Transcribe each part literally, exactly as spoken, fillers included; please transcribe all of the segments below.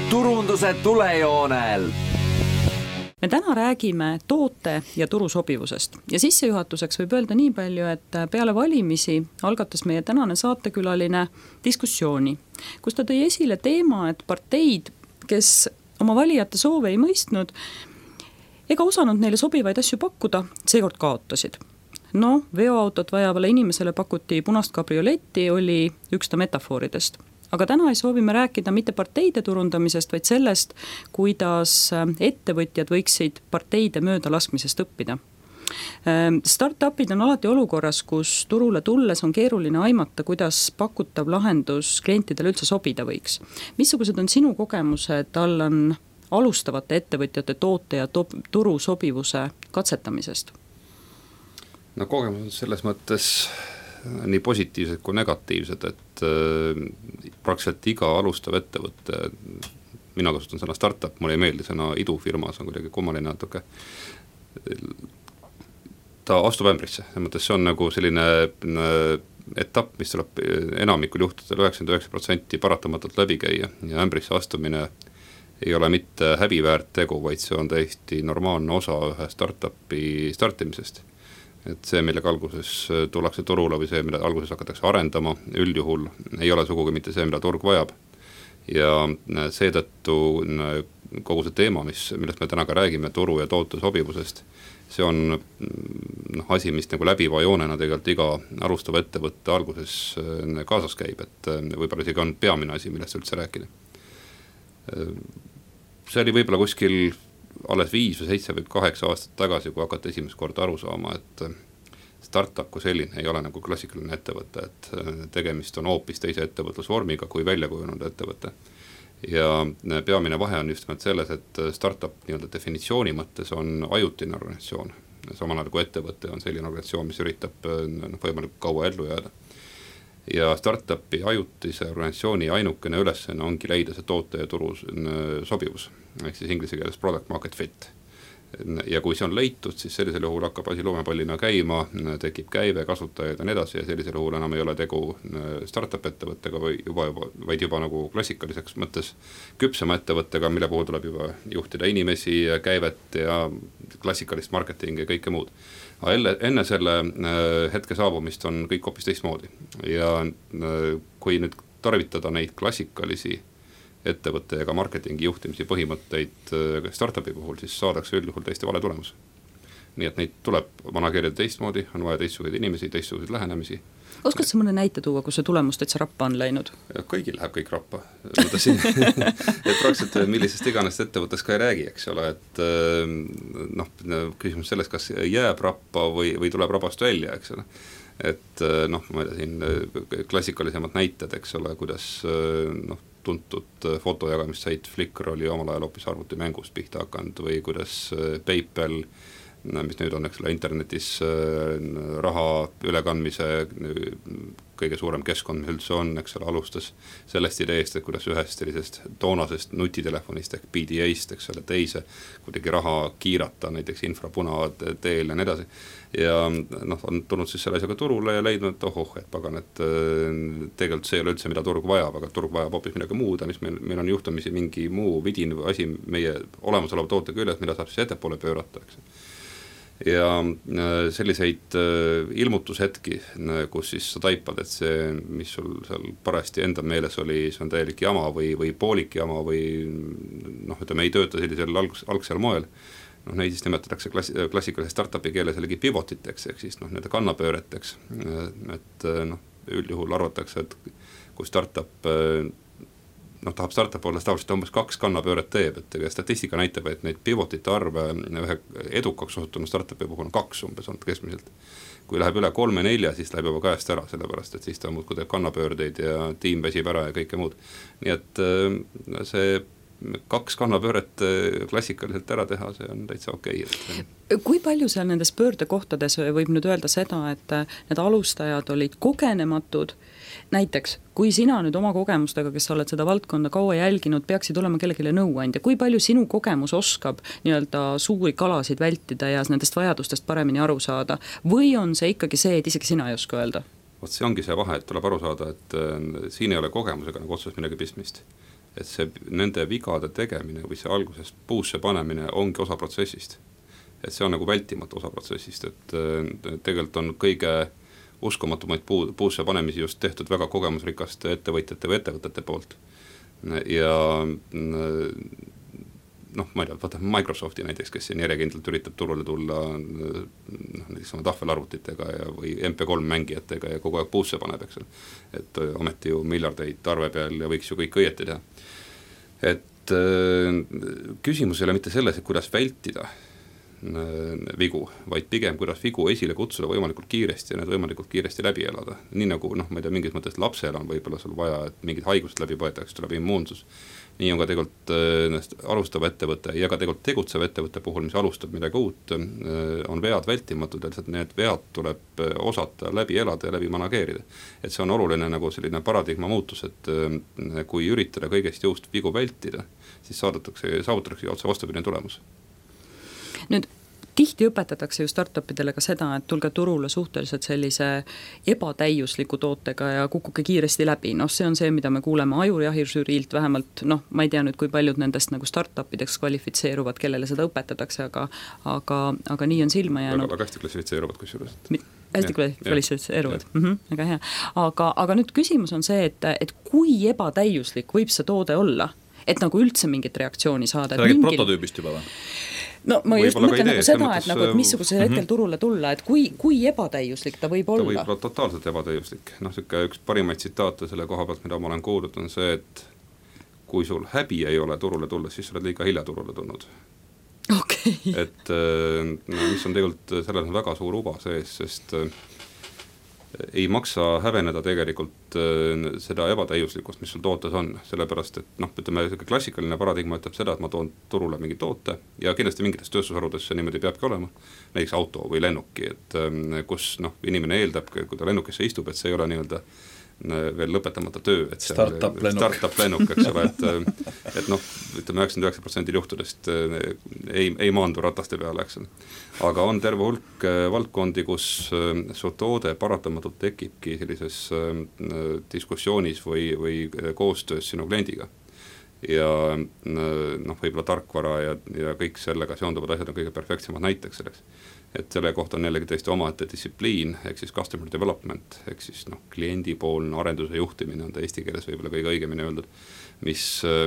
turunduse tulejoonel. Me täna räägime toote ja turu sobivusest ja sissejuhatuseks võib öelda nii palju, et peale valimisi algatas meie tänane saatekülaline diskussiooni, kus ta tõi esile teema, et parteid, kes oma valijate soove ei mõistnud ega osanud neile sobivaid asju pakkuda, seekord kaotasid. No, veoautot vajavale inimesele pakuti punast kabrioletti, oli üks ta metafooridest. Aga täna ei soovi me rääkida mitte parteide turundamisest, vaid sellest, kuidas ettevõtjad võiksid parteide mööda laskmisest õppida. Startupid on alati olukorras, kus turule tulles on keeruline aimata, kuidas pakutav lahendus klientidele üldse sobida võiks. Missugused on sinu kogemused, Allan, alustavate ettevõtjate toote ja to- turu sobivuse katsetamisest? No kogemused selles mõttes nii positiivsed kui negatiivsed, et äh, praktiliselt iga alustav ettevõtte, mina kasutan sõna startup, mulle ei meeldi sõna idufirma, see on kuidagi kummaline natuke, ta astub ämbrisse, selles mõttes see on nagu selline äh, etapp, mis tuleb enamikul juhtudel üheksakümmend üheksa protsenti paratamatult läbi käia ja ämbrisse astumine ei ole mitte häbiväärt tegu, vaid see on täiesti normaalne osa ühe startupi startimisest. Et see, millega alguses tullakse turule või see, mida alguses hakatakse arendama, üldjuhul ei ole sugugi mitte see, mida turg vajab. Ja seetõttu kogu see teema, mis, millest me täna ka räägime, turu ja toote sobivusest, see on no, asi, mis nagu läbiva joonena tegelikult iga alustava ettevõtte alguses kaasas käib, et võib-olla isegi on peamine asi, millest üldse rääkida. See oli võib-olla kuskil alles viis või seitse või kaheksa aastat tagasi, kui hakata esimest korda aru saama, et startup kui selline ei ole nagu klassikaline ettevõte, et tegemist on hoopis teise ettevõtlusvormiga kui väljakujunud ettevõte. Ja peamine vahe on just selles, et startup nii-öelda definitsiooni mõttes on ajutine organisatsioon. Samal ajal kui ettevõte on selline organisatsioon, mis üritab no, võimalikult kaua ellu jääda. Ja startupi ajutise organisatsiooni ainukene ülesenne ongi leida see toote ja turu sobivus, ehk siis inglise keeles product market fit. Ja kui see on leitud, siis sellisel juhul hakkab asi lumepallina käima, tekib käive, kasutajaid ja nii edasi ja sellisel juhul enam ei ole tegu startup ettevõttega või juba, juba, vaid juba nagu klassikaliseks mõttes küpsema ettevõttega, mille puhul tuleb juba juhtida inimesi ja käivet ja klassikalist marketingi ja kõike muud. Enne, enne selle hetke saabumist on kõik hoopis teistmoodi ja kui nüüd tarvitada neid klassikalisi ettevõtte ega marketingi juhtimisi põhimõtteid startupi puhul, siis saadakse üldjuhul täiesti vale tulemus. Nii et neid tuleb manageerida teistmoodi, on vaja teistsuguseid inimesi, teistsuguseid lähenemisi. Oskad sa mõne näite tuua, kus see tulemus täitsa rappa on läinud? Kõigil läheb kõik rappa. Mõtlesin, et praktiliselt millisest iganest ettevõttes ka ei räägi, eks ole, et noh, küsimus selles, kas jääb rappa või, või tuleb rabast välja, eks ole. Et noh, ma ei tea siin klassikalisemad näited, eks ole, kuidas noh, tuntud fotojagamissait Flickr oli omal ajal hoopis arvutimängust pihta hakanud või kuidas PayPal, mis nüüd on eks ole, internetis raha ülekandmise kõige suurem keskkond, mis üldse on, eks ole, alustas sellest ideest, et kuidas ühest sellisest toonasest nutitelefonist ehk B D A-st, eks ole, teise kuidagi raha kiirata näiteks infrapuna teel ja nii edasi. Ja noh, on tulnud siis selle asjaga turule ja leidnud, et ohoh, et pagan, et tegelikult see ei ole üldse, mida turg vajab, aga turg vajab hoopis midagi muud, mis meil, meil on juhtumisi mingi muu vidin asi meie olemasoleva toote küljes, mida saab siis ettepoole pöörata, eks. Ja selliseid ilmutushetki, kus siis sa taipad, et see, mis sul seal parasti enda meeles oli, see on täielik jama või, või poolik jama või noh, ütleme ei tööta sellisel alg, algsel moel. Noh, neid siis nimetatakse klass, klassikalise startupi keeles jällegi pivotiteks, ehk siis noh, need kannapööreteks. Et noh, üldjuhul arvatakse, et kui startup noh, tahab startup olla tavaliselt umbes kaks kannapööret teeb, et statistika näitab, et neid pivotite arve ühe edukaks osutunud startupi puhul on kaks umbes on keskmiselt. Kui läheb üle kolme nelja, siis läheb juba käest ära, sellepärast, et siis ta muudkui teeb kannapöördeid ja tiim väsib ära ja kõike muud. Nii et see kaks kannapööret klassikaliselt ära teha, see on täitsa okei. Okay. Kui palju seal nendes pöördekohtades võib nüüd öelda seda, et need alustajad olid kogenematud? Näiteks, kui sina nüüd oma kogemustega, kes oled seda valdkonda kaua jälginud, peaksid olema kellelegi nõuandja, kui palju sinu kogemus oskab nii-öelda suuri kalasid vältida ja nendest vajadustest paremini aru saada? Või on see ikkagi see, et isegi sina ei oska öelda? Vot see ongi see vahe, et tuleb aru saada, et siin ei ole kogemusega nagu otseselt midagi pistmist. et see nende vigade tegemine või see alguses puusse panemine ongi osa protsessist. Et see on nagu vältimatu osa protsessist, et tegelikult on kõige uskumatumaid puu, puusse panemisi just tehtud väga kogemusrikaste ettevõtjate või ettevõtete poolt. Ja noh, ma ei tea, vaata Microsofti näiteks, kes siin järjekindlalt üritab turule tulla noh, näiteks oma tahvelarvutitega ja, või M P kolm mängijatega ja kogu aeg puusse paneb, eks. Et ometi ju miljardeid arve peal ja võiks ju kõik õieti teha. Et küsimus ei ole mitte selles, et kuidas vältida vigu, vaid pigem kuidas vigu esile kutsuda võimalikult kiiresti ja need võimalikult kiiresti läbi elada. Nii nagu, noh, ma ei tea, mingis mõttes lapsel on võib-olla sul vaja, et mingid haigused läbi põetakse, tuleb immuunsus. Nii on ka tegelikult äh, alustava ettevõtte ja ka tegelikult tegutsev ettevõtte puhul, mis alustab midagi uut, äh, on vead vältimatud, et need vead tuleb osata läbi elada ja läbi manageerida. Et see on oluline nagu selline paradigma muutus, et äh, kui üritada kõigest jõust vigu vältida, siis saadatakse, saavutatakse otse vastupidine tulemus. Nüüd tihti õpetatakse ju startupidele ka seda, et tulge turule suhteliselt sellise ebatäiusliku tootega ja kukkuge kiiresti läbi. Noh, see on see, mida me kuuleme ajurjahirsüüriilt vähemalt, noh, ma ei tea nüüd, kui paljud nendest nagu startupideks kvalifitseeruvad, kellele seda õpetatakse, aga, aga, aga nii on silma jäänud. Väga, väga hästi klassifitseeruvad kusjuures. Hästi klassifitseeruvad, mm-hmm, väga hea. Aga, aga nüüd küsimus on see, et, et kui ebatäiuslik võib see toode olla, et nagu üldse mingit reaktsiooni saada. Sa räägid mingil... prototüübist juba või? No ma just mõtlen nagu seda, et, nagu, et missugusel hetkel turule tulla, et kui, kui ebatäiuslik ta võib olla? Ta võib olla totaalselt ebatäiuslik. Noh, siuke üks parimaid tsitaate selle koha pealt, mida ma olen kuulnud, on see, et kui sul häbi ei ole turule tulla, siis oled liiga hilja turule tulnud. Okay. Et no, mis on tegelikult selles on väga suur uba sees, sest ei maksa häveneda tegelikult seda ebatäiuslikkust, mis sul tootes on, sellepärast, et noh, ütleme, klassikaline paradigma ütleb seda, et ma toon turule mingi toote ja kindlasti mingites tööstusharudes see niimoodi peabki olema, näiteks auto või lennuki, et kus noh, inimene eeldab, kui ta lennukisse istub, et see ei ole nii-öelda veel lõpetamata töö, et see startup lennuk, startup lennuk eks ole, et, et noh, ütleme üheksakümmend üheksa protsenti juhtudest ei, ei maandu rataste peale, eks ole. Aga on terve hulk valdkondi, kus su toode paratamatult tekibki sellises diskussioonis või, või koostöös sinu kliendiga. Ja noh, võib-olla tarkvara ja, ja kõik sellega seonduvad asjad on kõige perfektsemad näiteks selleks. Et selle kohta on jällegi tõesti omaette distsipliin, ehk siis customer development, ehk siis noh, kliendipoolne arenduse juhtimine on ta eesti keeles võib-olla kõige õigemini öeldud, mis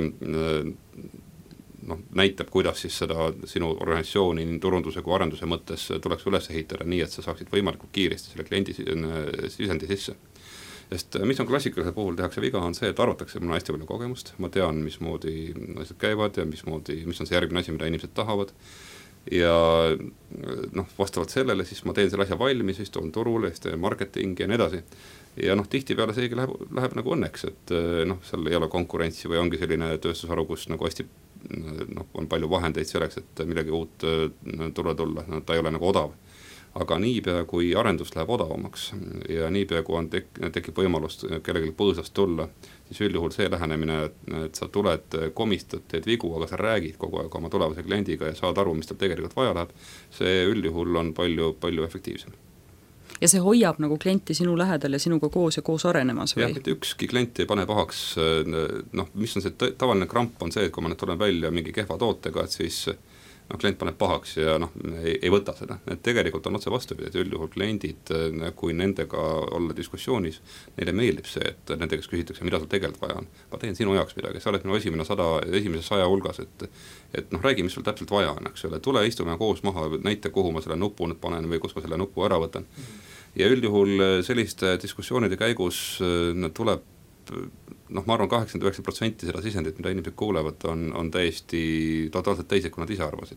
noh, näitab, kuidas siis seda sinu organisatsiooni nii turunduse kui arenduse mõttes tuleks üles ehitada nii, et sa saaksid võimalikult kiiresti selle kliendi sisendi sisse. Sest mis on klassikalise puhul tehakse viga, on see, et arvatakse, mul on hästi palju kogemust, ma tean, mismoodi asjad käivad ja mismoodi, mis on see järgmine asi, mida inimesed tahavad. Ja noh, vastavalt sellele siis ma teen selle asja valmis, siis toon turule, siis teen marketing ja nii edasi. Ja noh, tihti peale seegi läheb, läheb nagu õnneks, et noh, seal ei ole konkurentsi või ongi selline tööstusharu, kus nagu hästi noh, on palju vahendeid selleks, et midagi uut turule tulla, no, ta ei ole nagu odav. Aga niipea, kui arendus läheb odavamaks ja niipea, kui on tek- tekib võimalust kellelegi põõsast tulla, siis üldjuhul see lähenemine, et sa tuled, komistad, teed vigu, aga sa räägid kogu aeg oma tulevase kliendiga ja saad aru, mis tal tegelikult vaja läheb, see üldjuhul on palju, palju efektiivsem. Ja see hoiab nagu klienti sinu lähedal ja sinuga koos ja koos arenemas või? Jah, et ükski klient ei pane pahaks, noh, mis on see tavaline kramp on see, et kui ma nüüd tulen välja mingi kehva tootega, et siis noh, klient paneb pahaks ja noh, ei, ei võta seda. Et tegelikult on otse vastupidi, et üldjuhul kliendid, kui nendega olla diskussioonis, neile meeldib see, et nende käest küsitakse, mida sul tegelikult vaja on. Ma teen sinu jaoks midagi, sa oled minu esimene sada, esimese saja hulgas, et, et noh, räägi, mis sul täpselt vaja on, eks ole, tule istume koos maha, näita, kuhu ma selle nupu nüüd panen või kus ma selle nupu ära võtan. Ja üldjuhul selliste diskussioonide käigus tuleb noh, ma arvan, kaheksakümmend üheksa protsenti seda sisendit, mida inimesed kuulevad, on, on täiesti totaalselt teised, kui nad ise arvasid.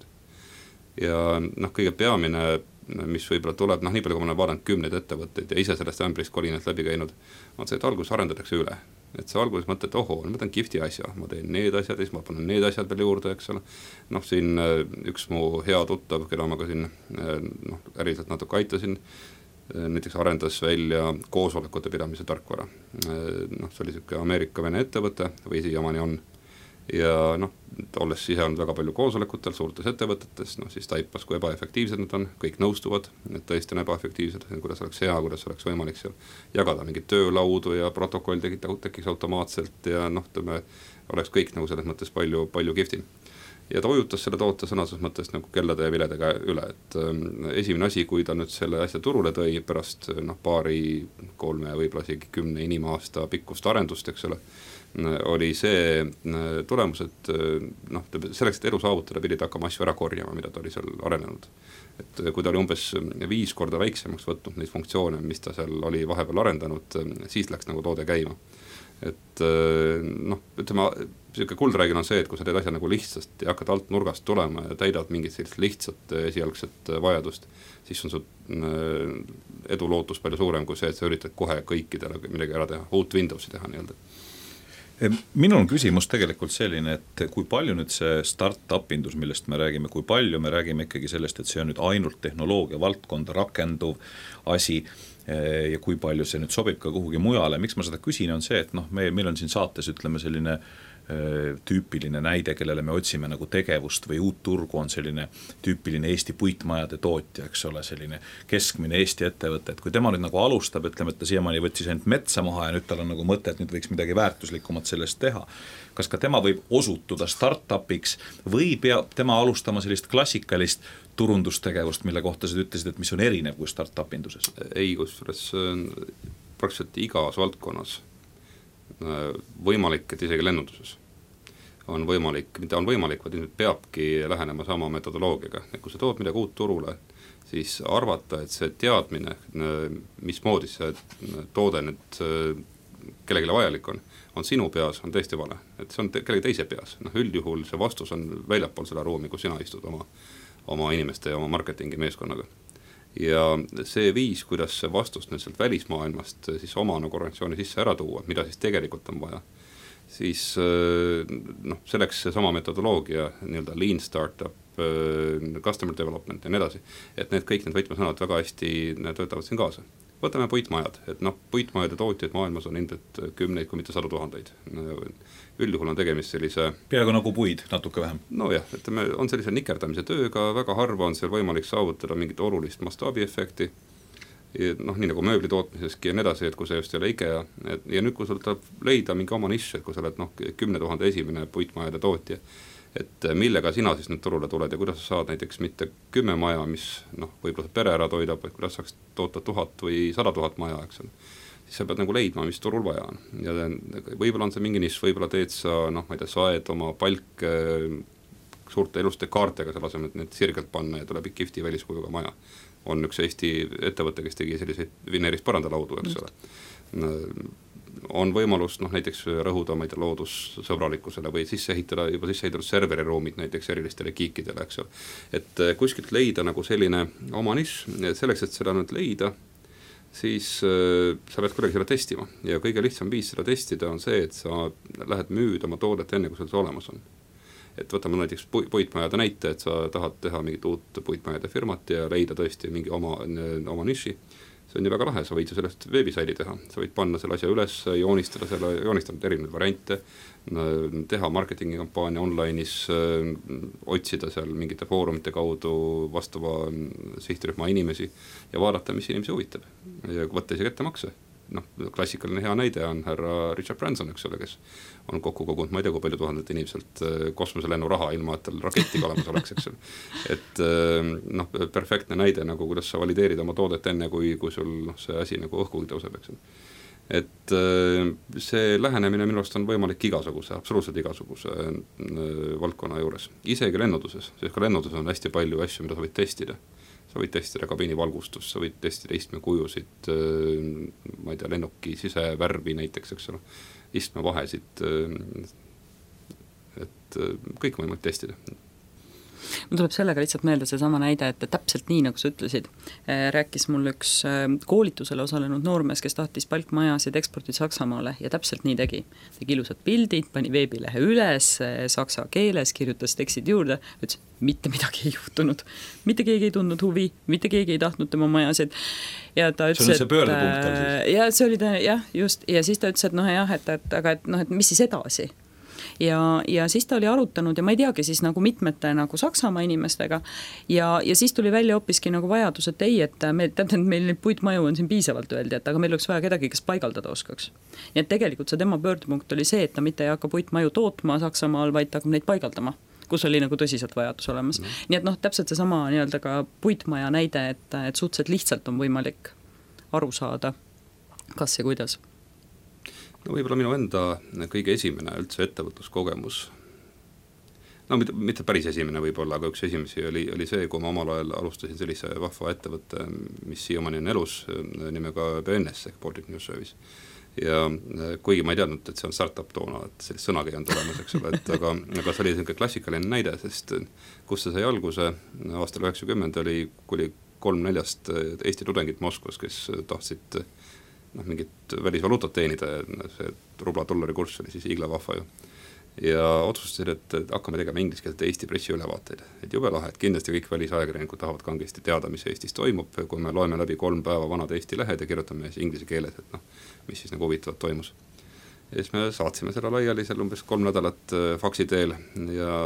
Ja noh, kõige peamine, mis võib-olla tuleb, noh, nii palju, kui ma olen vaadanud kümneid ettevõtteid ja ise sellest ämbrist kolinalt läbi käinud, on see, et alguses arendatakse üle. Et see alguses mõtled, et oho, ma teen kihvti asja, ma teen need asjad, siis ma panen need asjad veel juurde, eks ole. Noh, siin üks mu hea tuttav, keda ma ka siin noh, äriliselt natuke aitasin, näiteks arendas välja koosolekute pidamise tarkvara. Noh, see oli siuke Ameerika Vene ettevõte või siiamaani on. ja noh, olles ise olnud väga palju koosolekutel suurtes ettevõtetes, noh siis taipas, kui ebaefektiivsed nad on, kõik nõustuvad, et tõesti on ebaefektiivsed, kuidas oleks hea, kuidas oleks võimalik seal jagada mingit töölaudu ja protokoll tekiks automaatselt ja noh, tõme, oleks kõik nagu selles mõttes palju, palju kihvtim. Ja ta ujutas selle toote sõnases mõttes nagu kellade ja viledega üle, et äh, esimene asi, kui ta nüüd selle asja turule tõi pärast noh, paari, kolme, võib-olla isegi kümne inimaasta pikkust arendust, eks ole, oli see tulemus, et noh, selleks, et elu saavutada, pidid hakkama asju ära korjama, mida ta oli seal arenenud. Et kui ta oli umbes viis korda väiksemaks võtnud neid funktsioone, mis ta seal oli vahepeal arendanud, siis läks nagu toode käima. Et noh, ütleme, selline kuldreegel on see, et kui sa teed asja nagu lihtsasti ja hakkad alt nurgast tulema ja täidad mingit sellist lihtsat esialgset vajadust, siis on su edu lootus palju suurem kui see, et sa üritad kohe kõikidele midagi ära teha, uut Windowsi teha nii-öelda. Minul on küsimus tegelikult selline, et kui palju nüüd see start-upindus, millest me räägime, kui palju me räägime ikkagi sellest, et see on nüüd ainult tehnoloogia valdkonda rakenduv asi ja kui palju see nüüd sobib ka kuhugi mujale. Miks ma seda küsin, on see, et noh, meil, meil on siin saates ütleme selline tüüpiline näide, kellele me otsime nagu tegevust või uut turgu, on selline tüüpiline Eesti puitmajade tootja, eks ole, selline keskmine Eesti ettevõte, et kui tema nüüd nagu alustab, ütleme, et ta siiamaani võttis ainult metsa maha ja nüüd tal on nagu mõte, et nüüd võiks midagi väärtuslikumat sellest teha. Kas ka tema võib osutuda startupiks või peab tema alustama sellist klassikalist turundustegevust, mille kohta sa ütlesid, et mis on erinev kui startupinduses? Ei, kusjuures praktiliselt igas valdkonnas võimalik, et isegi lennunduses on võimalik, mitte on võimalik, vaid nüüd peabki lähenema sama metodoloogiaga. Et kui sa tood midagi uut turule, siis arvata, et see teadmine, mismoodi see toode nüüd kellegile vajalik on, on sinu peas, on tõesti vale. Et see on te- kellegi teise peas. Noh, üldjuhul see vastus on väljapool seda ruumi, kus sina istud oma, oma inimeste ja oma marketingi meeskonnaga. Ja see viis, kuidas see vastust nüüd sealt välismaailmast siis oma nagu organisatsiooni sisse ära tuua, mida siis tegelikult on vaja, siis noh, selleks see sama metodoloogia, nii-öelda lean startup, customer development ja nii edasi, et need kõik need võtmesõnad väga hästi töötavad siin kaasa. Võtame puitmajad, et noh, puitmajade tootjaid maailmas on ilmselt kümneid, kui mitte sadu tuhandeid. Üldjuhul on tegemist sellise... Peaaegu nagu puid, natuke vähem. No jah, ütleme, on sellise nikerdamise tööga, väga harva on seal võimalik saavutada mingit olulist mastaabiefekti, noh, nii nagu mööbli tootmiseski ja nii edasi, et kui see just ei ole IKEA, et, ja nüüd kui sul tuleb leida mingi oma nišš, et kui sa oled noh, kümne tuhande esimene puitmajade tootja, et millega sina siis nüüd turule tuled ja kuidas sa saad näiteks mitte kümme maja, mis noh, võib-olla pere ära toidab, et kuidas saaks toota tuhat või sada tuhat maja, eks on. Siis sa pead nagu leidma, mis turul vaja on. Ja võib-olla on see mingi nišš, võib-olla teed sa, noh, ma ei tea, saed oma palk suurte eluste kaartega selle asemel, et need sirgelt panna ja tuleb kihvti väliskujuga maja. On üks Eesti ettevõte, kes tegi selliseid vineerist parandalaudu, eks ole. On võimalus noh, näiteks rõhuda ma ei tea, loodussõbralikkusele või sisse ehitada, juba sisse ehitatud serveriruumid näiteks erilistele kiikidele, eks ole. Et kuskilt leida nagu selline oma nišš, selleks, et seda nüüd leida, siis äh, sa pead kuidagi seda testima ja kõige lihtsam viis seda testida on see, et sa lähed müüd oma toodet enne, kui see olemas on. Et võtame näiteks puitmajade näite, et sa tahad teha mingit uut puitmajade firmat ja leida tõesti mingi oma, oma niši. See on ju väga lahe, sa võid ju sellest veebisaidi teha, sa võid panna selle asja üles, joonistada selle, joonistada erinevaid variante, teha marketingikampaania online'is, otsida seal mingite foorumite kaudu vastava sihtrühma inimesi ja vaadata, mis inimesi huvitab ja võtta isegi ette makse. Noh, klassikaline hea näide on härra Richard Branson, eks ole, kes on kokku kogunud, ma ei tea, kui palju tuhandet inimeselt kosmoselennu raha ilma, et tal raketiga olemas oleks, eks ole. Et noh, perfektne näide, nagu kuidas sa valideerid oma toodet enne, kui, kui sul noh, see asi nagu õhkugi tõuseb, eks ole. Et see lähenemine minu arust on võimalik igasuguse, absoluutselt igasuguse valdkonna juures. Isegi lennunduses, sest ka lennunduses on hästi palju asju, mida sa võid testida. Sa võid testida kabiini valgustust, sa võid testida istmekujusid, ma ei tea, lennuki sisevärvi näiteks, eks ole, istmevahesid, et kõik võimalik testida. Mul tuleb sellega lihtsalt meelde see sama näide, et täpselt nii, nagu sa ütlesid, rääkis mul üks koolitusele osalenud noormees, kes tahtis palkmajasid eksportida Saksamaale ja täpselt nii tegi. Tegi ilusad pildid, pani veebilehe üles, saksa keeles, kirjutas tekstid juurde, ütles, mitte midagi ei juhtunud. Mitte keegi ei tundnud huvi, mitte keegi ei tahtnud tema majasid. Ja ta ütles, see on see pöördepunkt tal siis. Ja see oli ta, jah, just, ja siis ta ütles, et noh jah, et, et, aga et, noh, et mis siis edasi? ja, ja siis ta oli arutanud ja ma ei teagi siis nagu mitmete nagu Saksamaa inimestega ja, ja siis tuli välja hoopiski nagu vajadus, et ei, et me, täpselt meil neid puitmaju on siin piisavalt öeldi, et aga meil oleks vaja kedagi, kes paigaldada oskaks. Nii et tegelikult see tema pöördepunkt oli see, et ta mitte ei hakka puitmaju tootma Saksamaal, vaid ta hakkab neid paigaldama, kus oli nagu tõsiselt vajadus olemas. Mm. Nii et noh, täpselt see sama nii-öelda ka puitmaja näide, et, et suhteliselt lihtsalt on võimalik aru saada, kas ja kuidas. No võib-olla minu enda kõige esimene üldse ettevõtluskogemus, no mitte, mitte päris esimene võib-olla, aga üks esimesi oli, oli see, kui ma omal ajal alustasin sellise vahva ettevõtte, mis siiamaani on elus, nimega B N S ehk Baltic News Service. Ja kuigi ma ei teadnud, et see on startup toona, et sellist sõnagi ei olnud olemas, eks ole, et aga, aga see oli selline klassikaline näide, sest kus see sai alguse aastal üheksakümmend oli, kui oli kolm neljast Eesti tudengit Moskvas, kes tahtsid noh, mingit välisvaluutat teenida, see rubla dollari kurss oli siis igla vahva ju. Ja otsustasid, et hakkame tegema ingliskeelset Eesti pressi ülevaateid. Et jube lahe, et kindlasti kõik välisajakirjanikud tahavad kangesti teada, mis Eestis toimub, kui me loeme läbi kolm päeva vanad Eesti lehed ja kirjutame inglise keeles, et noh, mis siis nagu huvitavat toimus. Ja siis me saatsime seda laiali seal umbes kolm nädalat faksi teel ja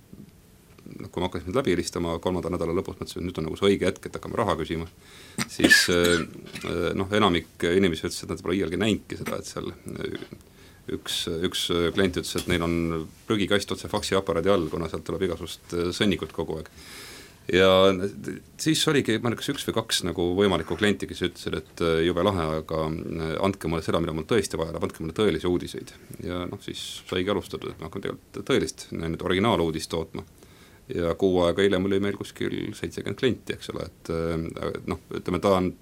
noh, kui me hakkasime läbi helistama kolmanda nädala lõpus, mõtlesin, et nüüd on nagu see õige hetk, et hakkame raha küsima, siis noh, enamik inimesi ütles, et nad pole iialgi näinudki seda, et seal üks, üks klient ütles, et neil on prügikast otse faksiaparaadi all, kuna sealt tuleb igasust sõnnikut kogu aeg. Ja siis oligi, ma kas üks või kaks nagu võimalikku klienti, kes ütlesid, et jube lahe, aga andke mulle seda, mida mul tõesti vaja, andke mulle tõelisi uudiseid. Ja noh, siis saigi alustatud, et me hakkame tegelikult tõelist, nüüd originaal-uudist tootma. Ja kuu aega hiljem oli meil kuskil seitsekümmend klienti, eks ole, et noh, ütleme, ta on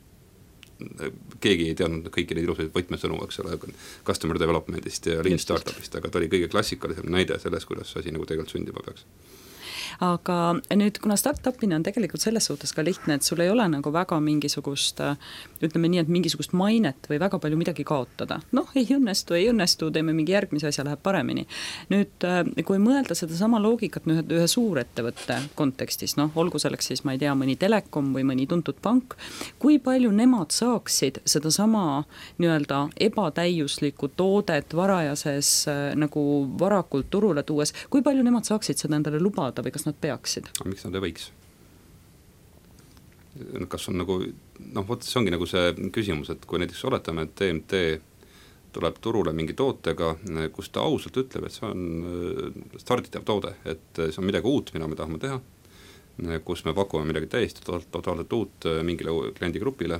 keegi ei teadnud kõiki neid ilusaid võtmesõnu, eks ole, customer developmentist ja lean startupist, aga ta oli kõige klassikalisem näide selles, kuidas asi nagu tegelikult sündima peaks. Aga nüüd, kuna startupina on tegelikult selles suhtes ka lihtne, et sul ei ole nagu väga mingisugust, ütleme nii, et mingisugust mainet või väga palju midagi kaotada. Noh, ei õnnestu, ei õnnestu, teeme mingi järgmise asja, läheb paremini. Nüüd, kui mõelda seda sama loogikat ühe, ühe suurettevõtte kontekstis, noh, olgu selleks siis, ma ei tea, mõni telekom või mõni tuntud pank, kui palju nemad saaksid seda sama nii-öelda ebatäiuslikku toodet varajases nagu varakult turule tuues, kui palju nemad saaksid seda endale lubada või kas nad peaksid? Miks nad ei võiks? Kas on nagu, noh, võt, see ongi nagu see küsimus, et kui näiteks oletame, et T M T tuleb turule mingi tootega, kus ta ausalt ütleb, et see on starditav toode, et see on midagi uut, mida me tahame teha, kus me pakume midagi täiesti totaalselt uut mingile kliendigrupile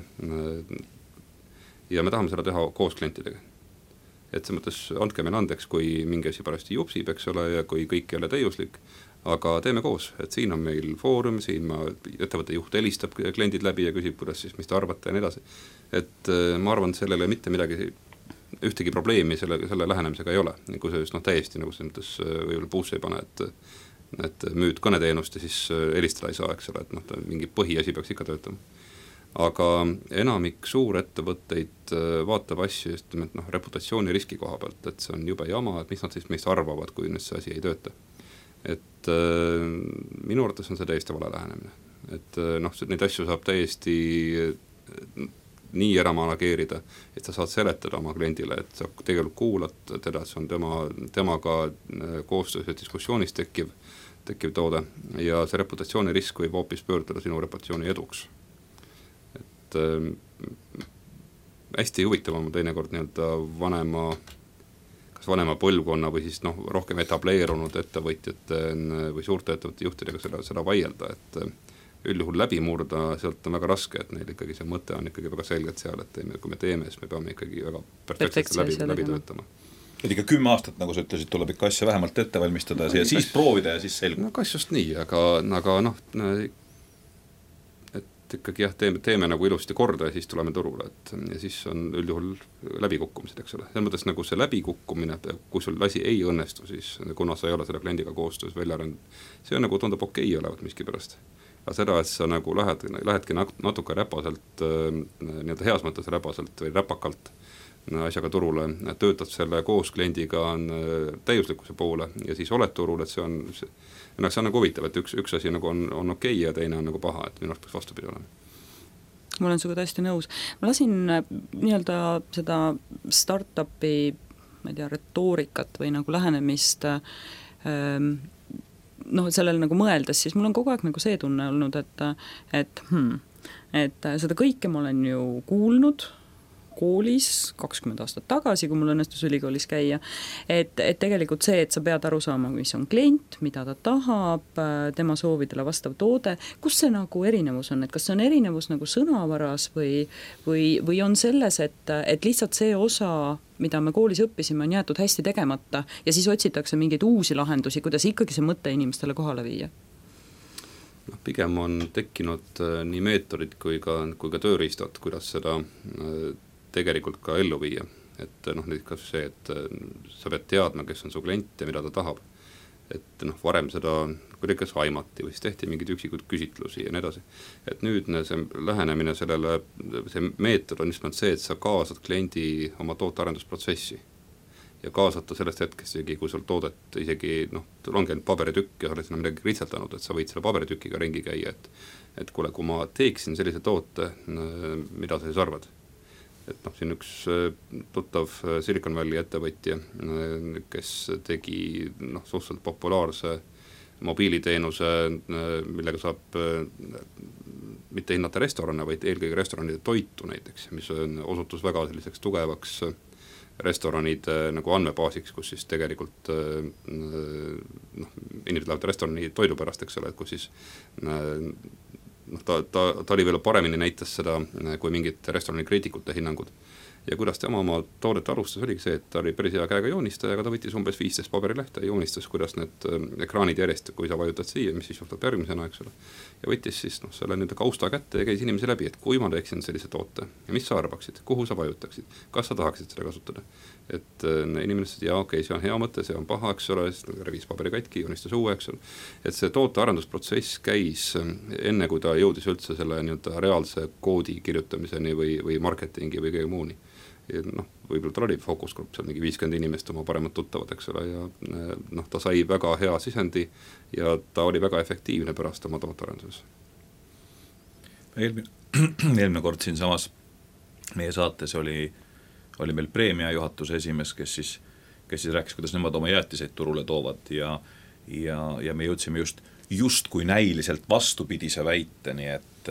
ja me tahame seda teha koos klientidega. Et see mõttes andke meil andeks, kui mingi asi parasti jupsib, eks ole, ja kui kõik ei ole täiuslik, aga teeme koos, et siin on meil foorum, siin ma, ettevõtte juht helistab kliendid läbi ja küsib, kuidas siis, mis te arvate ja nii edasi. Et ma arvan, et sellele mitte midagi, ühtegi probleemi selle, selle lähenemisega ei ole, kui see just noh, täiesti nagu see mõttes võib-olla puusse ei pane, et, et müüd kõneteenust ja siis helistada ei saa, eks ole, et noh, mingi põhiasi peaks ikka töötama. Aga enamik suurettevõtteid vaatab asju just noh, reputatsiooni riski koha pealt, et see on jube jama, et mis nad siis meist arvavad, kui nüüd see asi ei tööta. Et äh, minu arvates on see täiesti vale lähenemine. Et äh, noh, neid asju saab täiesti äh, nii ära manageerida, et sa saad seletada oma kliendile, et sa tegelikult kuulad teda, et see on tema, temaga koostöös ja diskussioonis tekkiv, tekkiv toode ja see reputatsiooni risk võib hoopis pöörduda sinu reputatsiooni eduks. Et äh, hästi huvitav on teinekord nii-öelda vanema kas vanema põlvkonna või siis noh, rohkem etableerunud ettevõtjate või suurte ettevõtte juhtidega seda, seda vaielda, et üldjuhul läbi murda, sealt on väga raske, et neil ikkagi see mõte on ikkagi väga selgelt seal, et teeme, kui me teeme, siis me peame ikkagi väga perfektselt läbi, läbi töötama. Et ikka kümme aastat, nagu sa ütlesid, tuleb ikka asja vähemalt ette valmistada ja siis proovida ja siis selgub. No kas just nii, aga, aga noh, et ikkagi jah, teeme, teeme nagu ilusti korda ja siis tuleme turule, et ja siis on üldjuhul läbikukkumised, eks ole. Selles mõttes nagu see läbikukkumine, kui sul asi ei õnnestu, siis kuna sa ei ole seda kliendiga koostöös välja arendanud, see on nagu tundub okei olevat miski pärast. Aga seda, et sa nagu lähed, lähedki natuke räpaselt, nii-öelda heas mõttes räpaselt või räpakalt asjaga turule, töötad selle koos kliendiga täiuslikkuse poole ja siis oled turul, et see on, see, see on nagu huvitav, et üks, üks asi nagu on, on okei ja teine on nagu paha, et minu arvates vastupidi olema. Ma olen suga täiesti nõus. Ma lasin nii-öelda seda startupi ma ei tea, retoorikat või nagu lähenemist ähm, noh, sellele nagu mõeldes, siis mul on kogu aeg nagu see tunne olnud, et et, hmm, et seda kõike ma olen ju kuulnud koolis kakskümmend aastat tagasi, kui mul õnnestus ülikoolis käia, et, et tegelikult see, et sa pead aru saama, mis on klient, mida ta tahab, tema soovidele vastav toode, kus see nagu erinevus on, et kas see on erinevus nagu sõnavaras või, või, või on selles, et, et lihtsalt see osa, mida me koolis õppisime, on jäetud hästi tegemata ja siis otsitakse mingeid uusi lahendusi, kuidas ikkagi see mõte inimestele kohale viia? noh, pigem on tekkinud nii meetodid kui ka, kui ka tööriistad, kuidas seda tegelikult ka ellu viia, et noh, näiteks see, et sa pead teadma, kes on su klient ja mida ta tahab, et noh, varem seda kuidagi aimati või siis tehti mingeid üksikud küsitlusi ja nii edasi, et nüüd see lähenemine sellele, see meetod on just see, et sa kaasad kliendi oma tootearendusprotsessi ja kaasata sellest hetkest, kui sul toodet isegi noh, ongi ainult paberitükk ja sa oled sinna midagi ritseltanud, et sa võid selle paberitükiga ringi käia, et et kuule, kui ma teeksin sellise toote, mida sa siis arvad? Et noh, siin üks tuttav Silicon Valley ettevõtja, kes tegi noh, suhteliselt populaarse mobiiliteenuse, millega saab mitte hinnata restorane, vaid eelkõige restoranide toitu näiteks, mis on, osutus väga selliseks tugevaks restoranide nagu andmebaasiks, kus siis tegelikult noh, inimesed lähevad restorani toidu pärast, eks ole, et kus siis noh, ta, ta, ta oli veel paremini näitas seda kui mingid restorani kriitikute hinnangud. Ja kuidas tema oma toodet alustas, oligi see, et ta oli päris hea käega joonistaja, aga ta võttis umbes viisteist paberilehte ja joonistas, kuidas need ekraanid järjest, kui sa vajutad siia, mis siis juhtub järgmisena, eks ole. Ja võttis siis noh, selle nüüd kausta kätte ja käis inimesi läbi, et kui ma teeksin sellise toote ja mis sa arvaksid, kuhu sa vajutaksid, kas sa tahaksid seda kasutada. Et inimene ütles, et jaa, okei, see on hea mõte, see on paha, eks ole, revis paberi katki, joonistas uue, eks ole. Et see tootearendusprotsess käis enne, kui ta jõudis üldse selle nii-öelda reaalse koodi kirjutamiseni või, või marketingi või kõige muuni. Ja noh, võib-olla ta oli fookusgrupp seal mingi viiskümmend inimest oma paremad tuttavad, eks ole, ja noh, ta sai väga hea sisendi ja ta oli väga efektiivne pärast oma tootearenduses. Eelmine, eelmine kord siin samas meie saates oli, oli meil preemia juhatuse esimees, kes siis, kes siis rääkis, kuidas nemad oma jäätiseid turule toovad ja, ja, ja me jõudsime just, just kui näiliselt vastupidise väiteni, et,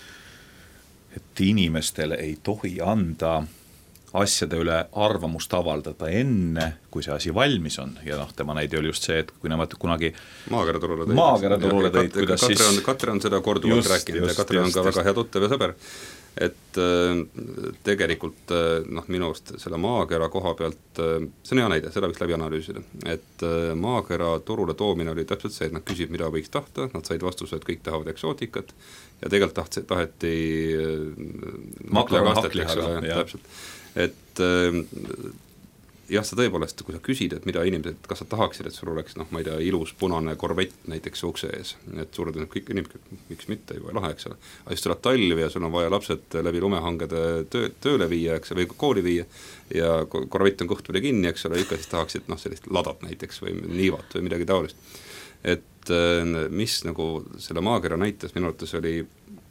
et inimestele ei tohi anda asjade üle arvamust avaldada enne, kui see asi valmis on. Ja noh, tema näide oli just see, et kui nemad kunagi maakera turule tõid, maakera turule tõid kuidas Katre on, Katre on seda korduvalt just, rääkinud just, ja Katre just, on ka just. Väga hea tuttav ja sõber. Et äh, tegelikult äh, noh, minu arust selle maakera koha pealt, äh, see on hea näide, seda võiks läbi analüüsida. Et äh, maakera turule toomine oli täpselt see, et nad küsib, mida võiks tahta, nad said vastuse, et kõik tahavad eksootikat ja tegelikult tahtsi, taheti äh, makaron haklihaga, täpselt. Et äh, jah, sa tõepoolest, kui sa küsid, et mida inimesed, kas sa tahaksid, et sul oleks, noh, ma ei tea, ilus punane korvett näiteks ukse ees, et suure tõenäoliselt kõik inimesed, miks mitte, juba lahe, eks ole. Aga siis tuleb talv ja sul on vaja lapsed läbi lumehangede töö, tööle viia, eks, või kooli viia ja korvett on kõht või kinni, eks ole, ikka siis tahaksid, noh, sellist ladat näiteks või niivat või midagi taolist. Et mis nagu selle maakera näitas, minu arvates oli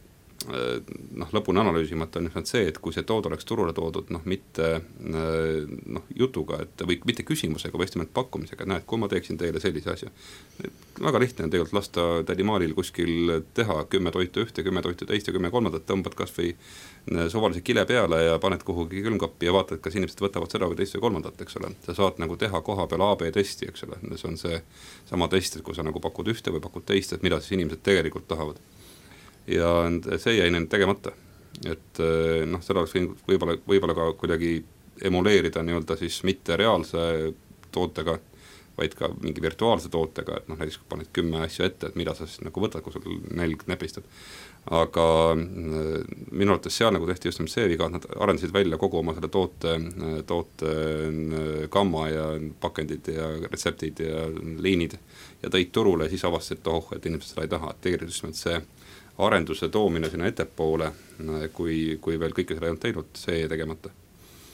noh, lõpuni analüüsimata on just see, et kui see tood oleks turule toodud, noh, mitte noh, jutuga, et või mitte küsimusega, või just pakkumisega, et näed, kui ma teeksin teile sellise asja. Väga lihtne on tegelikult lasta tädi Maalil kuskil teha kümme toitu ühte, kümme toitu teist ja kümme kolmandat, tõmbad kas või suvalise kile peale ja paned kuhugi külmkappi ja vaatad, kas inimesed võtavad seda või teist või kolmandat, eks ole. Sa saad nagu teha koha peal A B testi, eks ole. See on see sama test, et kui sa nagu pakud ühte või pakud teist, et mida siis inimesed tegelikult tahavad. Ja see jäi neil tegemata, et noh, seda oleks võib-olla, võib-olla ka kuidagi emuleerida nii-öelda siis mitte reaalse tootega, vaid ka mingi virtuaalse tootega, et noh, näiteks kui paned kümme asja ette, et mida sa siis nagu võtad, kui sul nelg näpistad. Aga minu arvates seal nagu tehti just see viga, et nad arendasid välja kogu oma selle toote, toote gamma ja pakendid ja retseptid ja liinid ja tõid turule ja siis avastasid, et oh, et inimesed seda ei taha, et tegelikult just see arenduse toomine sinna ettepoole, kui, kui veel kõike seda ei olnud teinud, see tegemata.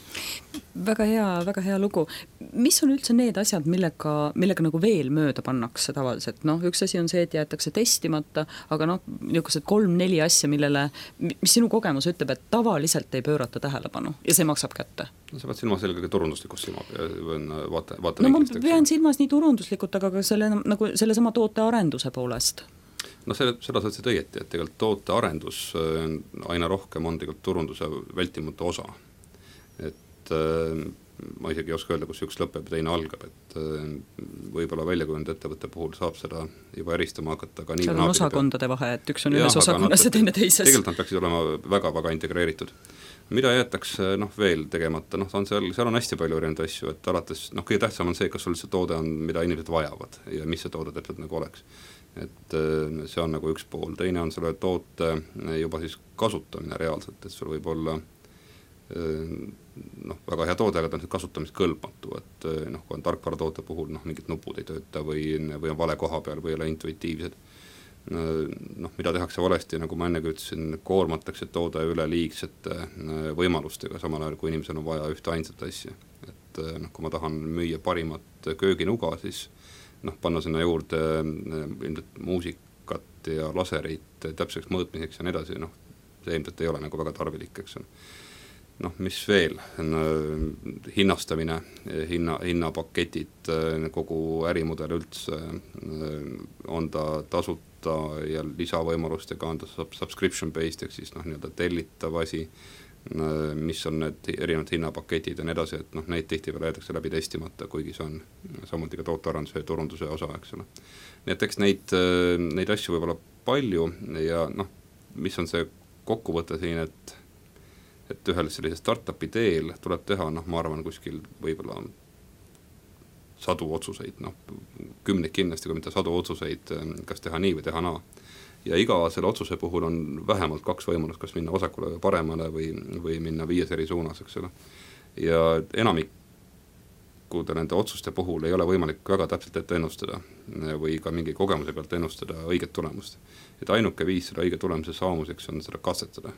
väga hea, väga hea lugu. Mis on üldse need asjad, millega, millega nagu veel mööda pannakse tavaliselt? Noh, üks asi on see, et jäetakse testimata, aga noh, niisugused kolm-neli asja, millele, mis sinu kogemus ütleb, et tavaliselt ei pöörata tähelepanu ja see maksab kätte? No sa pead silmas sellega turunduslikus silma vaata, vaata no ma pean silmas nii turunduslikult, aga ka selle, nagu selle sama toote arenduse poolest. No selle, seda sa ütlesid õieti, et tegelikult toote arendus aina rohkem on tegelikult turunduse vältimatu osa. Et ma isegi ei oska öelda, kus üks lõpeb ja teine algab, et võib-olla väljakujund ettevõtte puhul saab seda juba eristama hakata. Aga seal on osakondade vahe, et üks on ühes osakonnas ja teine teises. Tegelikult nad peaksid olema väga-väga integreeritud. Mida jäetakse noh, veel tegemata, noh, on seal, seal on hästi palju erinevaid asju, et alates, noh, kõige tähtsam on see, kas sul see toode on, mida inimesed vajavad ja mis see toode täpselt nagu oleks. Et see on nagu üks pool, teine on selle toote juba siis kasutamine reaalselt, et sul võib olla noh, väga hea toode, aga ta on kasutamist kõlbmatu, et noh, kui on tarkvara toote puhul noh, mingid nupud ei tööta või, või on vale koha peal või ei ole intuitiivsed. Noh, mida tehakse valesti, nagu ma ennegi ütlesin, koormatakse toode üle liigsete võimalustega, samal ajal kui inimesel on vaja ühte ainsat asja. Et noh, kui ma tahan müüa parimat kööginuga, siis noh, panna sinna juurde ilmselt muusikat ja laserit täpseks mõõtmiseks ja nii edasi, noh, see ilmselt ei ole nagu väga tarvilik, eks on. Noh, mis veel, hinnastamine, hinna, hinnapaketid, kogu ärimudel üldse, on ta tasuta ja lisavõimalustega, on ta subscription based, ehk siis noh, nii-öelda tellitav asi, mis on need erinevad hinnapaketid ja nii edasi, et noh, neid tihti veel jäetakse läbi testimata, kuigi see on samuti ka tootearenduse ja turunduse osa, eks ole. Nii et eks neid, neid asju võib olla palju ja noh, mis on see kokkuvõte siin, et et ühel sellise startupi teel tuleb teha, noh, ma arvan, kuskil võib-olla sadu otsuseid, noh, kümneid kindlasti, kui mitte sadu otsuseid, kas teha nii või teha naa. Ja iga selle otsuse puhul on vähemalt kaks võimalust, kas minna vasakule või paremale või, või minna viies eri suunas, eks ole. Ja enamikude nende otsuste puhul ei ole võimalik väga täpselt ette ennustada või ka mingi kogemuse pealt ennustada õiget tulemust. Et ainuke viis selle õige tulemuse saamuseks on seda katsetada.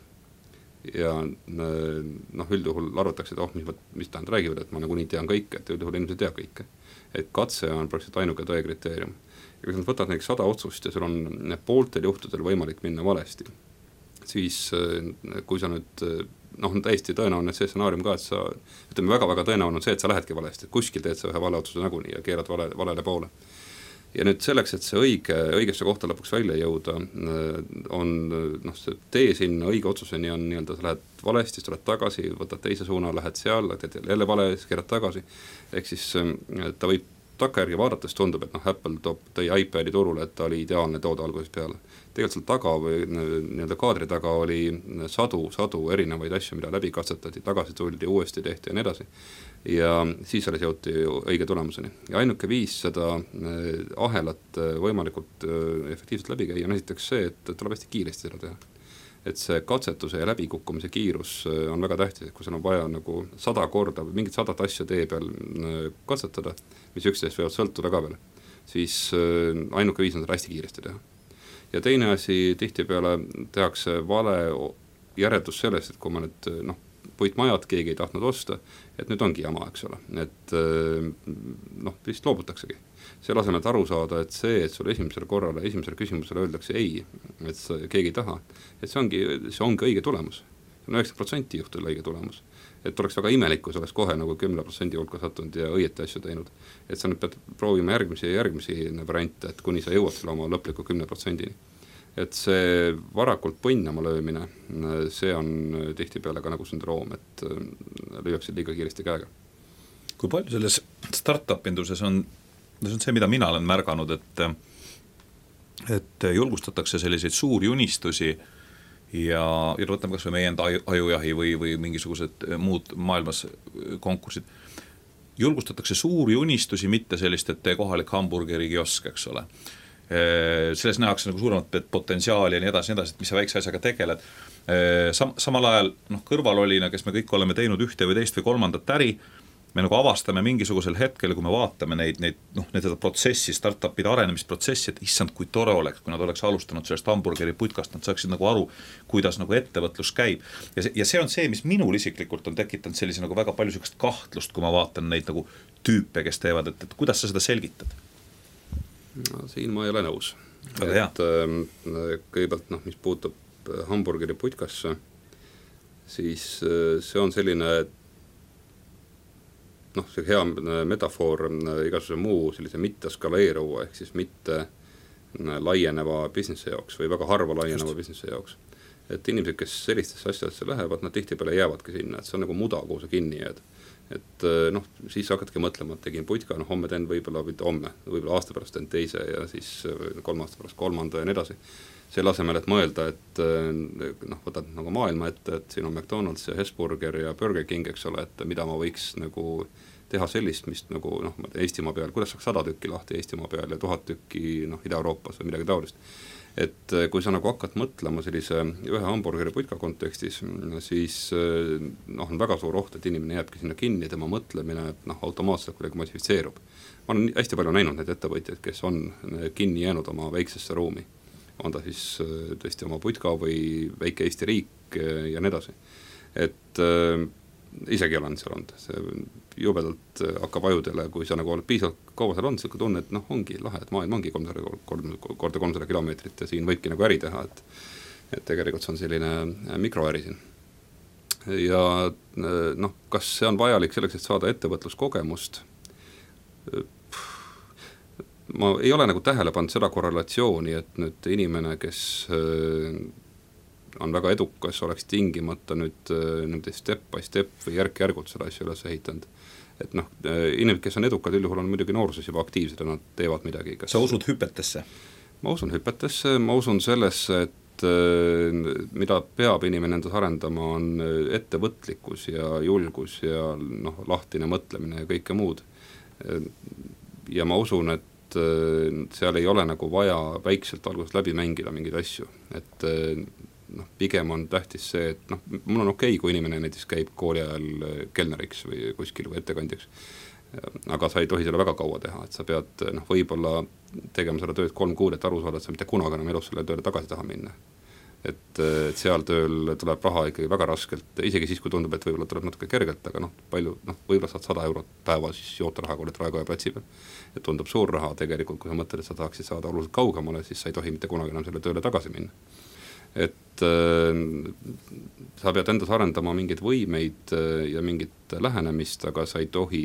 Ja noh, üldjuhul arvatakse, et oh, mis, mis tähendab räägivad, et ma nagu nii tean kõike, et üldjuhul inimesed tea kõike. Et katse on praktiliselt ainuke tõe kriteerium. Ja kui nad võtavad näiteks sada otsust ja sul on pooltel juhtudel võimalik minna valesti, siis kui sa nüüd, noh, on täiesti tõenäoline see stsenaarium ka, et sa, ütleme väga-väga tõenäoline on see, et sa lähedki valesti, et kuskil teed sa ühe vale otsuse nagunii ja keerad vale, valele poole. Ja nüüd selleks, et see õige, õigesse kohta lõpuks välja jõuda, on noh, see tee sinna õige otsuseni on nii-öelda, sa lähed valesti, sa lähed tagasi, võtad teise suuna, lähed seal, teed jälle vale, keerad tagasi. Ehk siis ta võib takkajärgi vaadates tundub, et noh, Apple toob tõi iPadi turule, et ta oli ideaalne toode algusest peale. Tegelikult seal taga või nii-öelda kaadri taga oli sadu, sadu erinevaid asju, mida läbi katsetati, tagasi tuldi, uuesti tehti ja nii edasi. Ja siis alles jõuti õige tulemuseni. Ja ainuke viis seda ahelat võimalikult efektiivselt läbi käia on esiteks see, et tuleb hästi kiiresti seda teha. Et see katsetuse ja läbikukkumise kiirus on väga tähtis, kui seal on vaja nagu sada korda või mingit sadat asja tee peal katsetada, mis üksteist võivad sõltuda ka veel, siis ainuke viis on seda hästi kiiresti teha. Ja teine asi, tihtipeale tehakse vale järeldus sellest, et kui ma nüüd noh, puitmajad keegi ei tahtnud osta, et nüüd ongi jama, eks ole, et noh, vist loobutaksegi. Selle asemel, et aru saada, et see, et sulle esimesel korrale, esimesel küsimusele öeldakse ei, et keegi ei taha, et see ongi, see ongi õige tulemus. See on üheksakümmend protsenti juhtudel õige tulemus. Et oleks väga imelik, kui see oleks kohe nagu kümne protsendi hulka sattunud ja õieti asju teinud. Et sa nüüd pead proovima järgmisi ja järgmisi variante, et kuni sa jõuad selle oma lõpliku kümne protsendini. Et see varakult põnnama löömine, see on tihtipeale ka nagu sündroom, et lüüakse liiga kiiresti käega. Kui palju selles startup-induses on, see on see, mida mina olen märganud, et, et julgustatakse selliseid suuri unistusi ja, ja võtame kas või meie enda ajujahi või, või mingisugused muud maailmas konkursid. Julgustatakse suuri unistusi, mitte sellist, et tee kohalik hamburgeri kiosk, eks ole. Selles nähakse nagu suuremat potentsiaali ja nii edasi, nii edasi, et mis sa väikse asjaga tegeled. Sam, samal ajal noh, kõrvalolina, kes me kõik oleme teinud ühte või teist või kolmandat äri, me nagu avastame mingisugusel hetkel, kui me vaatame neid, neid noh, neid seda protsessi, startupide arenemisprotsessi, et issand, kui tore oleks, kui nad oleks alustanud sellest hamburgeri putkast, nad saaksid nagu aru, kuidas nagu ettevõtlus käib. Ja see, ja see on see, mis minul isiklikult on tekitanud sellise nagu väga palju sellist kahtlust, kui ma vaatan neid nagu tüüpe, kes teevad, et, et kuidas sa seda selgitad? No, siin ma ei ole nõus. Aga et äh, kõigepealt, noh, mis puutub hamburgeri putkasse, siis äh, see on selline, et noh, see hea metafoor igasuguse muu sellise mitte skaleeruva ehk siis mitte laieneva businessi jaoks või väga harva laieneva businessi jaoks. Et inimesed, kes sellistesse asjadesse lähevad, nad tihtipeale jäävadki sinna, et see on nagu muda, kuhu sa kinni jääd. Et noh, siis hakkadki mõtlema, et tegin putka, noh, homme teen võib-olla, mitte homme, võib-olla aasta pärast teen teise ja siis kolm aasta pärast kolmanda ja nii edasi. Selle asemel, et mõelda, et noh, võtad nagu maailma ette, et siin on McDonald's ja Hesburger ja Burger King, eks ole, et mida ma võiks nagu teha sellist, mis nagu noh, Eestimaa peal, kuidas saaks sada tükki lahti Eestimaa peal ja tuhat tükki noh, Ida-Euroopas või midagi taolist. Et kui sa nagu hakkad mõtlema sellise ühe hamburgeri putka kontekstis, siis noh, on väga suur oht, et inimene jääbki sinna kinni, tema mõtlemine, et noh, automaatselt kuidagi modifitseerub. Ma olen hästi palju näinud neid ettevõtjaid, kes on kinni jäänud oma väiksesse ruumi. On ta siis tõesti oma putka või väike Eesti riik ja nii edasi. Et äh, isegi olen seal olnud, see jubedalt hakkab ajudele, kui sa nagu oled piisavalt kaua seal on, see tunne, et noh, ongi lahe, et maailm ongi kolmsada korda kolmsada kilomeetrit ja siin võibki nagu äri teha, et, et tegelikult see on selline mikroäri siin. Ja noh, kas see on vajalik selleks, et saada ettevõtluskogemust? Ma ei ole nagu tähele pannud seda korrelatsiooni, et nüüd inimene, kes on väga edukas, oleks tingimata nüüd, nüüd step by step või järk-järgult seda asja üles ehitanud. Et noh, inimesed, kes on edukad, üldjuhul on muidugi noorsus juba aktiivsed ja nad teevad midagi. Kas... Sa usud hüpetesse? Ma usun hüpetesse, ma usun sellesse, et mida peab inimene endas arendama, on ettevõtlikkus ja julgus ja noh, lahtine mõtlemine ja kõike muud. Ja ma usun, et seal ei ole nagu vaja väikselt alguses läbi mängida mingeid asju, et noh, pigem on tähtis see, et noh, mul on okei, kui inimene näiteks käib kooli ajal kelneriks või kuskil või ettekandjaks, aga sa ei tohi selle väga kaua teha, et sa pead noh, võib-olla tegema seda tööd kolm kuud, et aru saada, et sa mitte kunagi enam elus selle tööle tagasi taha minna. Et, et seal tööl tuleb raha ikkagi väga raskelt, isegi siis, kui tundub, et võib-olla tuleb natuke kergelt, aga noh, palju, noh, võib-olla saad sada eurot päeva siis jootaraha koolid Raekoja platsi peal. Et tundub suur raha tegelikult, kui sa mõtled, et sa tahaksid saada oluliselt kaugemale, siis sa ei tohi mitte kunagi enam selle tööle tagasi minna. Et äh, sa pead endas arendama mingeid võimeid ja mingit lähenemist, aga sa ei tohi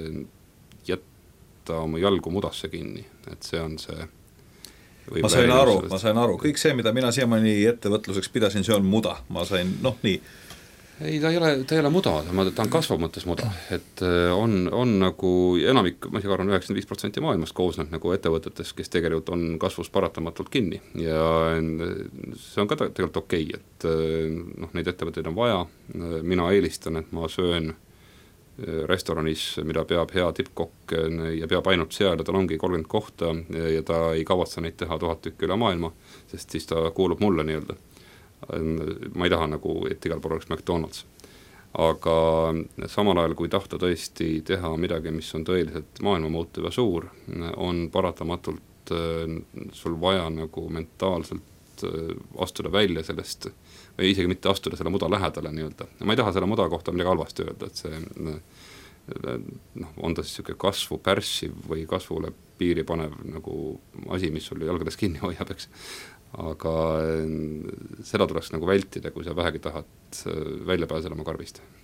jätta oma jalgu mudasse kinni, et see on see ma sain aru, ma sain aru, kõik see, mida mina siiamaani ettevõtluseks pidasin, see on muda, ma sain, noh nii. Ei, ta ei ole, ta ei ole muda, ta on kasvu mõttes muda, et on, on nagu enamik, ma isegi arvan, üheksakümmend viis protsenti maailmast koosneb nagu ettevõtetes, kes tegelikult on kasvus paratamatult kinni ja see on ka tegelikult okei, et noh, neid ettevõtteid on vaja, mina eelistan, et ma söön restoranis, mida peab hea tippkokk ja peab ainult seal ja tal ongi kolmkümmend kohta ja ta ei kavatsa neid teha tuhat tükki üle maailma, sest siis ta kuulub mulle nii-öelda. Ma ei taha nagu, et igal pool oleks McDonald's. Aga samal ajal, kui tahta tõesti teha midagi, mis on tõeliselt maailma muutuv ja suur, on paratamatult sul vaja nagu mentaalselt astuda välja sellest või isegi mitte astuda selle muda lähedale nii-öelda. Ma ei taha selle muda kohta midagi halvasti öelda, et see noh, on ta siis siuke kasvu pärssiv või kasvule piiri panev nagu asi, mis sul jalgades kinni hoiab, eks. Aga seda tuleks nagu vältida, kui sa vähegi tahad välja pääseda oma karvist.